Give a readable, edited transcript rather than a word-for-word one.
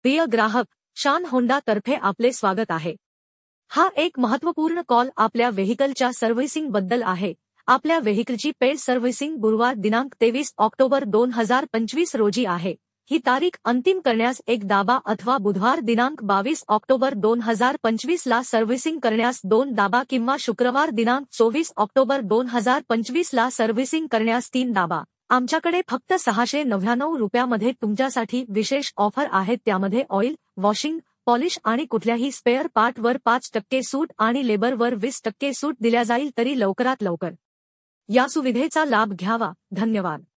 प्रिय ग्राहक, शान होंडा तर्फे आपले स्वागत आहे। हा एक महत्त्वपूर्ण कॉल आपल्या व्हेइकलच्या सर्व्हिसिंग बद्दल आहे। आपल्या व्हेइकलची पेड सर्व्हिसिंग गुरुवार दिनांक 23 ऑक्टोबर 2025 रोजी आहे। ही तारीख अंतिम करण्यास एक दाबा अथवा बुधवार दिनांक 22 ऑक्टोबर 2025 ला सर्व्हिसिंग करण्यास 2 दाबा किंवा शुक्रवार दिनांक 24 ऑक्टोबर 2025 ला सर्व्हिसिंग करण्यास 3 दाबा। आमच्याकडे फक्त 699 रुपयामध्ये तुमच्यासाठी विशेष ऑफर आहेत, त्यामध्ये ऑइल, वॉशिंग, पॉलिश आणि कुठल्याही स्पेअर पार्टवर 5% सूट आणि लेबरवर 20% सूट दिल्या जाईल। तरी लवकरात लवकर या सुविधेचा लाभ घ्यावा। धन्यवाद।